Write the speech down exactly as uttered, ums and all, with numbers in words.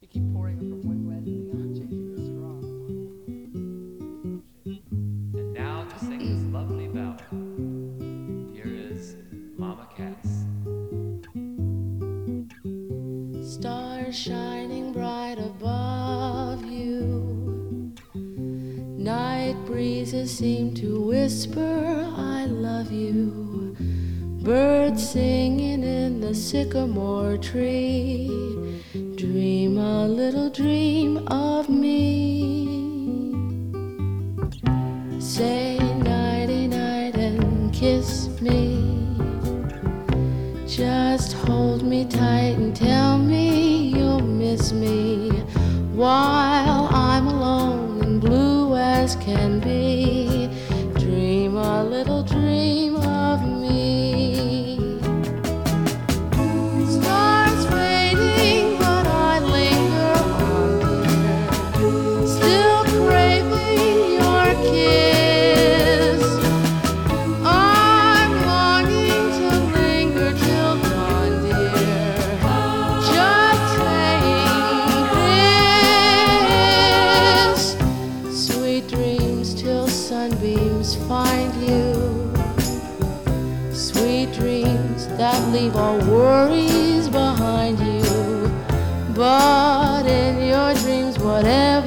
keep pouring it from one glass to the other, changing the straw. And now to sing this lovely ballad, here is Mama Cass. Stars shining bright above you, night breezes seem to whisper I love you, birds singing in the sycamore tree, dream a little dream of me. Say nighty-night and kiss me, just hold me tight and tell me you'll miss me while I'm alone and blue as can be. Dream a little dream of me. Stars fading, but I linger on, dear, still craving your kiss. I'm longing to linger till dawn, dear, just saying this. Sweet dreams till sunbeams find you, sweet dreams that leave all worries behind you. But in your dreams, whatever